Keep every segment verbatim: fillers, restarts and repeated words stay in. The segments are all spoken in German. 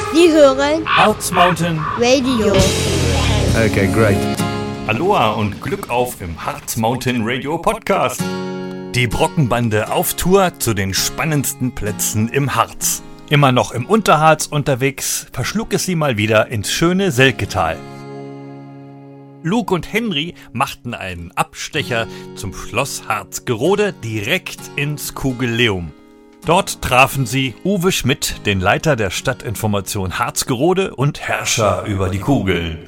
Sie hören Harz Mountain Radio. Okay, great. Aloha und Glück auf im Harz Mountain Radio Podcast. Die Brockenbande auf Tour zu den spannendsten Plätzen im Harz. Immer noch im Unterharz unterwegs, verschlug es sie mal wieder ins schöne Selketal. Luke und Henry machten einen Abstecher zum Schloss Harzgerode direkt ins Kugeleum. Dort trafen sie Uwe Schmidt, den Leiter der Stadtinformation Harzgerode und Herrscher über die Kugeln.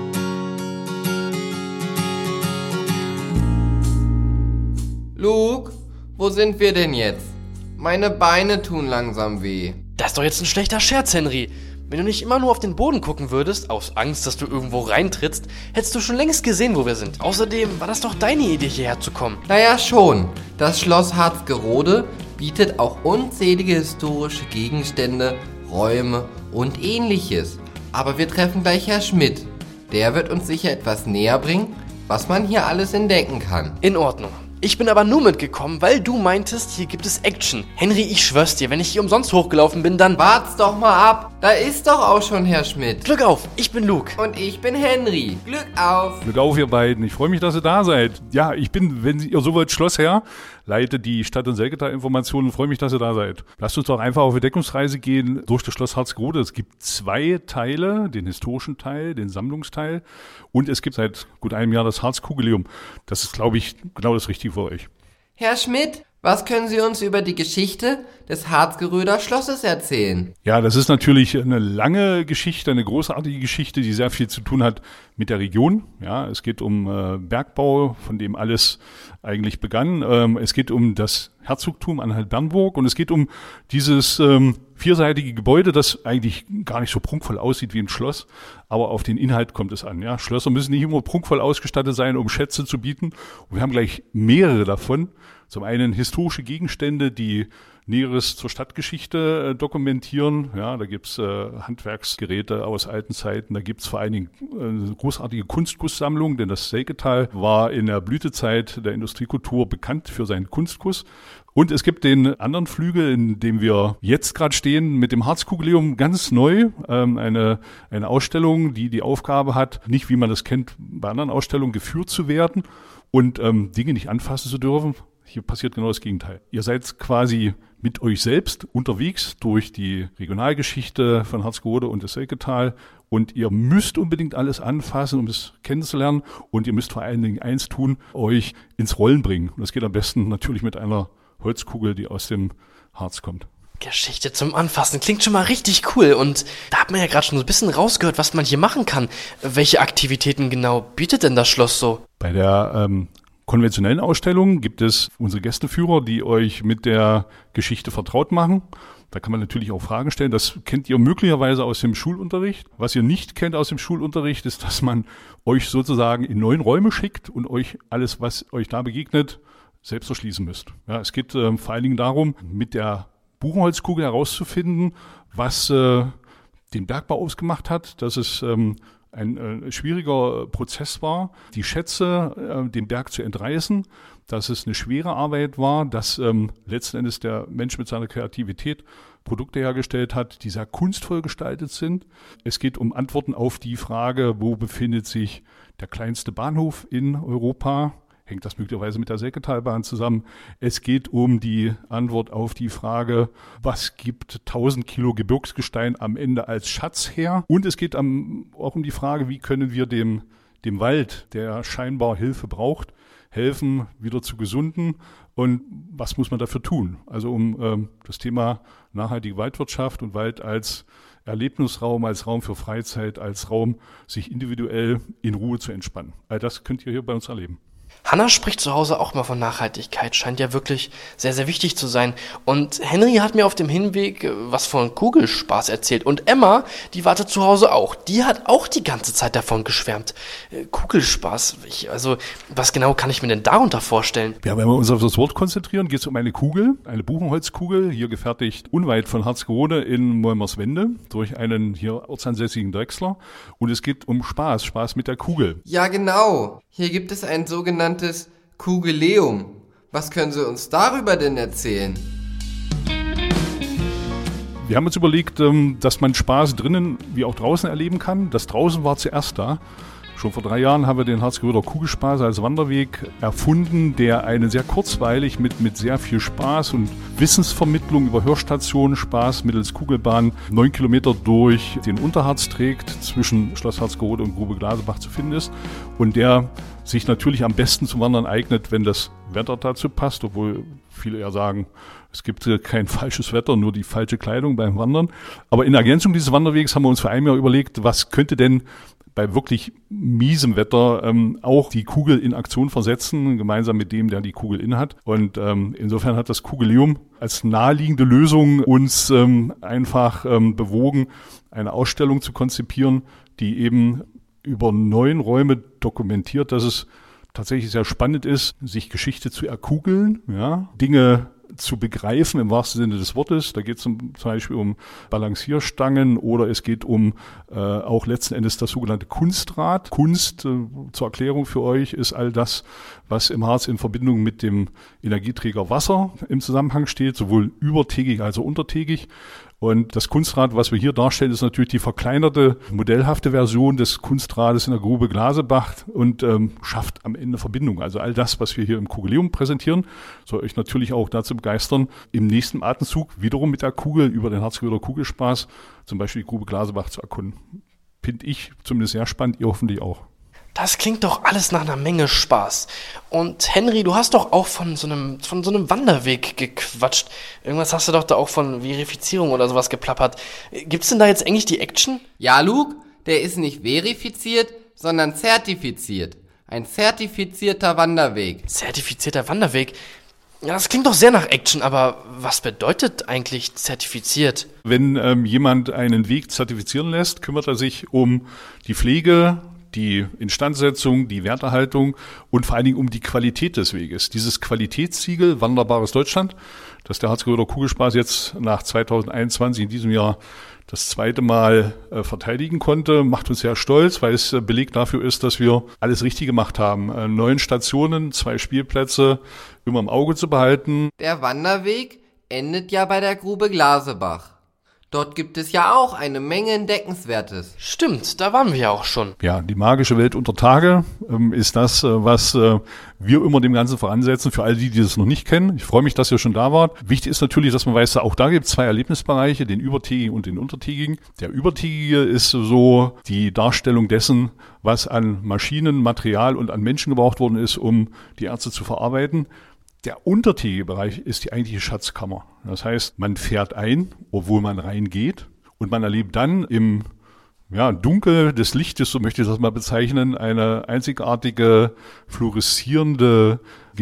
Luke, wo sind wir denn jetzt? Meine Beine tun langsam weh. Das ist doch jetzt ein schlechter Scherz, Henry. Wenn du nicht immer nur auf den Boden gucken würdest, aus Angst, dass du irgendwo reintrittst, hättest du schon längst gesehen, wo wir sind. Außerdem war das doch deine Idee, hierher zu kommen. Naja schon, das Schloss Harzgerode bietet auch unzählige historische Gegenstände, Räume und ähnliches. Aber wir treffen gleich Herr Schmidt. Der wird uns sicher etwas näher bringen, was man hier alles entdecken kann. In Ordnung. Ich bin aber nur mitgekommen, weil du meintest, hier gibt es Action. Henry, ich schwör's dir, wenn ich hier umsonst hochgelaufen bin, dann... Wart's doch mal ab, da ist doch auch schon Herr Schmidt. Glück auf, ich bin Luke. Und ich bin Henry. Glück auf. Glück auf, ihr beiden. Ich freue mich, dass ihr da seid. Ja, ich bin, wenn ihr so wollt, Schlossherr, leite die Stadt- und Selketal-Informationen und freue mich, dass ihr da seid. Lasst uns doch einfach auf Entdeckungsreise gehen durch das Schloss Harzgerode. Es gibt zwei Teile, den historischen Teil, den Sammlungsteil und es gibt seit gut einem Jahr das Harzkugeleum. Das ist, glaube ich, genau das Richtige für euch. Herr Schmidt, was können Sie uns über die Geschichte des Harzgeröder Schlosses erzählen? Ja, das ist natürlich eine lange Geschichte, eine großartige Geschichte, die sehr viel zu tun hat mit der Region. Ja, es geht um äh, Bergbau, von dem alles eigentlich begann. Ähm, es geht um das Herzogtum Anhalt-Bernburg und es geht um dieses ähm, vierseitige Gebäude, das eigentlich gar nicht so prunkvoll aussieht wie ein Schloss, aber auf den Inhalt kommt es an. Ja, Schlösser müssen nicht immer prunkvoll ausgestattet sein, um Schätze zu bieten. Und wir haben gleich mehrere davon. Zum einen historische Gegenstände, die Näheres zur Stadtgeschichte äh, dokumentieren. Ja, da gibt's äh, Handwerksgeräte aus alten Zeiten. Da gibt's vor allen Dingen äh, eine großartige Kunstgusssammlung, denn das Selketal war in der Blütezeit der Industriekultur bekannt für seinen Kunstguss. Und es gibt den anderen Flügel, in dem wir jetzt gerade stehen, mit dem Harzkugeleum ganz neu. Ähm, eine, eine Ausstellung, die die Aufgabe hat, nicht wie man das kennt, bei anderen Ausstellungen geführt zu werden und ähm, Dinge nicht anfassen zu dürfen. Hier passiert genau das Gegenteil. Ihr seid quasi mit euch selbst unterwegs durch die Regionalgeschichte von Harzgerode und das Selketal und ihr müsst unbedingt alles anfassen, um es kennenzulernen und ihr müsst vor allen Dingen eins tun, euch ins Rollen bringen. Und das geht am besten natürlich mit einer Holzkugel, die aus dem Harz kommt. Geschichte zum Anfassen. Klingt schon mal richtig cool. Und da hat man ja gerade schon so ein bisschen rausgehört, was man hier machen kann. Welche Aktivitäten genau bietet denn das Schloss so? Bei der ähm, konventionellen Ausstellung gibt es unsere Gästeführer, die euch mit der Geschichte vertraut machen. Da kann man natürlich auch Fragen stellen. Das kennt ihr möglicherweise aus dem Schulunterricht. Was ihr nicht kennt aus dem Schulunterricht, ist, dass man euch sozusagen in neuen Räume schickt und euch alles, was euch da begegnet, selbst erschließen müsst. Ja, es geht ähm, vor allen Dingen darum, mit der Buchenholzkugel herauszufinden, was äh, den Bergbau ausgemacht hat, dass es ähm, ein äh, schwieriger Prozess war, die Schätze äh, dem Berg zu entreißen, dass es eine schwere Arbeit war, dass ähm, letzten Endes der Mensch mit seiner Kreativität Produkte hergestellt hat, die sehr kunstvoll gestaltet sind. Es geht um Antworten auf die Frage, wo befindet sich der kleinste Bahnhof in Europa? Hängt das möglicherweise mit der Selketalbahn zusammen? Es geht um die Antwort auf die Frage, was gibt tausend Kilo Gebirgsgestein am Ende als Schatz her? Und es geht am, auch um die Frage, wie können wir dem, dem Wald, der scheinbar Hilfe braucht, helfen, wieder zu gesunden? Und was muss man dafür tun? Also um ähm, das Thema nachhaltige Waldwirtschaft und Wald als Erlebnisraum, als Raum für Freizeit, als Raum, sich individuell in Ruhe zu entspannen. All das könnt ihr hier bei uns erleben. Hanna spricht zu Hause auch mal von Nachhaltigkeit, scheint ja wirklich sehr, sehr wichtig zu sein. Und Henry hat mir auf dem Hinweg was von Kugelspaß erzählt. Und Emma, die wartet zu Hause auch. Die hat auch die ganze Zeit davon geschwärmt. Kugelspaß, ich, also was genau kann ich mir denn darunter vorstellen? Ja, wenn wir uns auf das Wort konzentrieren, geht es um eine Kugel, eine Buchenholzkugel, hier gefertigt unweit von Harzgerode in Molmerswende durch einen hier ortsansässigen Drechsler. Und es geht um Spaß, Spaß mit der Kugel. Ja, genau. Hier gibt es ein sogenanntes Kugeleum. Was können Sie uns darüber denn erzählen? Wir haben uns überlegt, dass man Spaß drinnen wie auch draußen erleben kann. Das draußen war zuerst da. Schon vor drei Jahren haben wir den Harzgeroder Kugelspaß als Wanderweg erfunden, der einen sehr kurzweilig mit, mit sehr viel Spaß und Wissensvermittlung über Hörstationen, Spaß mittels Kugelbahn neun Kilometer durch den Unterharz trägt, zwischen Schloss Harzgerode und Grube Glasebach zu finden ist. Und der sich natürlich am besten zum Wandern eignet, wenn das Wetter dazu passt, obwohl viele ja sagen, es gibt kein falsches Wetter, nur die falsche Kleidung beim Wandern. Aber in Ergänzung dieses Wanderwegs haben wir uns vor einem Jahr überlegt, was könnte denn bei wirklich miesem Wetter ähm, auch die Kugel in Aktion versetzen, gemeinsam mit dem, der die Kugel innehat. Und ähm, insofern hat das Kugeleum als naheliegende Lösung uns ähm, einfach ähm, bewogen, eine Ausstellung zu konzipieren, die eben über neun Räume dokumentiert, dass es tatsächlich sehr spannend ist, sich Geschichte zu erkugeln, ja, Dinge zu begreifen im wahrsten Sinne des Wortes. Da geht es zum, zum Beispiel um Balancierstangen oder es geht um äh, auch letzten Endes das sogenannte Kunstrad. Kunst, äh, zur Erklärung für euch, ist all das, was im Harz in Verbindung mit dem Energieträger Wasser im Zusammenhang steht, sowohl übertägig als auch untertägig. Und das Kunstrad, was wir hier darstellen, ist natürlich die verkleinerte, modellhafte Version des Kunstrades in der Grube Glasebach und ähm, schafft am Ende Verbindung. Also all das, was wir hier im Kugeleum präsentieren, soll euch natürlich auch dazu begeistern, im nächsten Atemzug wiederum mit der Kugel über den Harzgeroder Kugelspaß zum Beispiel die Grube Glasebach zu erkunden. Finde ich zumindest sehr spannend, ihr hoffentlich auch. Das klingt doch alles nach einer Menge Spaß. Und Henry, du hast doch auch von so einem, von so einem Wanderweg gequatscht. Irgendwas hast du doch da auch von Verifizierung oder sowas geplappert. Gibt's denn da jetzt eigentlich die Action? Ja, Luke, der ist nicht verifiziert, sondern zertifiziert. Ein zertifizierter Wanderweg. Zertifizierter Wanderweg? Ja, das klingt doch sehr nach Action, aber was bedeutet eigentlich zertifiziert? Wenn ähm, jemand einen Weg zertifizieren lässt, kümmert er sich um die Pflege, die Instandsetzung, die Werterhaltung und vor allen Dingen um die Qualität des Weges. Dieses Qualitätssiegel Wanderbares Deutschland, das der Harzgeroder Kugelspaß jetzt nach zweitausendeinundzwanzig in diesem Jahr das zweite Mal äh, verteidigen konnte, macht uns sehr stolz, weil es äh, Beleg dafür ist, dass wir alles richtig gemacht haben. Äh, neun Stationen, zwei Spielplätze, immer im Auge zu behalten. Der Wanderweg endet ja bei der Grube Glasebach. Dort gibt es ja auch eine Menge Entdeckenswertes. Stimmt, da waren wir ja auch schon. Ja, die magische Welt unter Tage ähm, ist das, äh, was äh, wir immer dem Ganzen voransetzen, für all die, die das noch nicht kennen. Ich freue mich, dass ihr schon da wart. Wichtig ist natürlich, dass man weiß, auch da gibt es zwei Erlebnisbereiche, den übertägigen und den untertägigen. Der übertägige ist so die Darstellung dessen, was an Maschinen, Material und an Menschen gebraucht worden ist, um die Erze zu verarbeiten. Der untertägige Bereich ist die eigentliche Schatzkammer. Das heißt, man fährt ein, obwohl man reingeht, und man erlebt dann im ja, Dunkel des Lichtes, so möchte ich das mal bezeichnen, eine einzigartige, fluoreszierende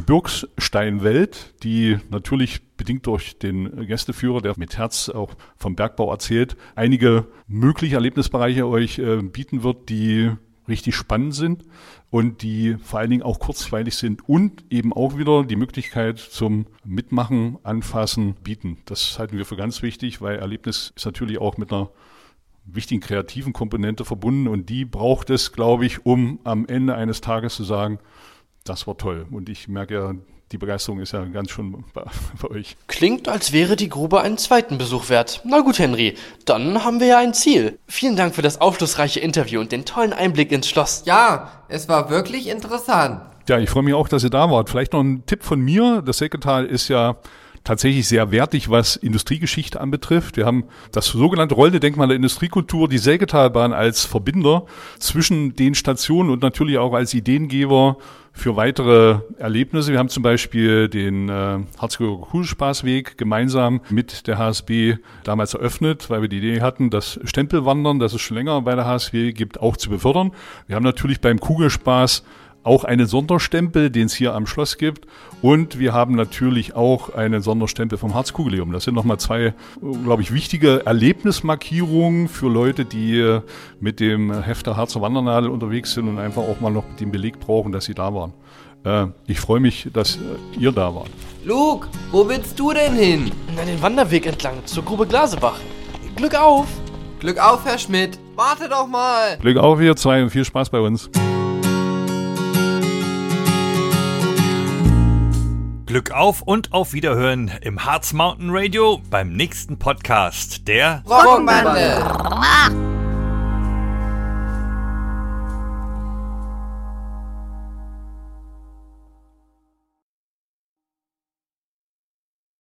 Gebirgssteinwelt, die natürlich bedingt durch den Gästeführer, der mit Herz auch vom Bergbau erzählt, einige mögliche Erlebnisbereiche euch äh, bieten wird, die richtig spannend sind und die vor allen Dingen auch kurzweilig sind und eben auch wieder die Möglichkeit zum Mitmachen, Anfassen bieten. Das halten wir für ganz wichtig, weil Erlebnis ist natürlich auch mit einer wichtigen kreativen Komponente verbunden und die braucht es, glaube ich, um am Ende eines Tages zu sagen, das war toll. Und ich merke ja, die Begeisterung ist ja ganz schon bei, bei euch. Klingt, als wäre die Grube einen zweiten Besuch wert. Na gut, Henry, dann haben wir ja ein Ziel. Vielen Dank für das aufschlussreiche Interview und den tollen Einblick ins Schloss. Ja, es war wirklich interessant. Ja, ich freue mich auch, dass ihr da wart. Vielleicht noch ein Tipp von mir. Das Säcketal ist ja tatsächlich sehr wertig, was Industriegeschichte anbetrifft. Wir haben das sogenannte rollende Denkmal der Industriekultur, die Säcketalbahn als Verbinder zwischen den Stationen und natürlich auch als Ideengeber für weitere Erlebnisse. Wir haben zum Beispiel den äh, Harzgeroder Kugelspaßweg gemeinsam mit der H S B damals eröffnet, weil wir die Idee hatten, das Stempelwandern, das es schon länger bei der H S B gibt, auch zu befördern. Wir haben natürlich beim Kugelspaß auch einen Sonderstempel, den es hier am Schloss gibt. Und wir haben natürlich auch einen Sonderstempel vom Harzkugeleum. Das sind nochmal zwei, glaube ich, wichtige Erlebnismarkierungen für Leute, die mit dem Hefter Harzer Wandernadel unterwegs sind und einfach auch mal noch den Beleg brauchen, dass sie da waren. Äh, ich freue mich, dass ihr da wart. Luke, wo willst du denn hin? Na, den Wanderweg entlang, zur Grube Glasebach. Glück auf! Glück auf, Herr Schmidt. Warte doch mal. Glück auf, ihr zwei, und viel Spaß bei uns. Glück auf und auf Wiederhören im Harz Mountain Radio beim nächsten Podcast der Brockenbande.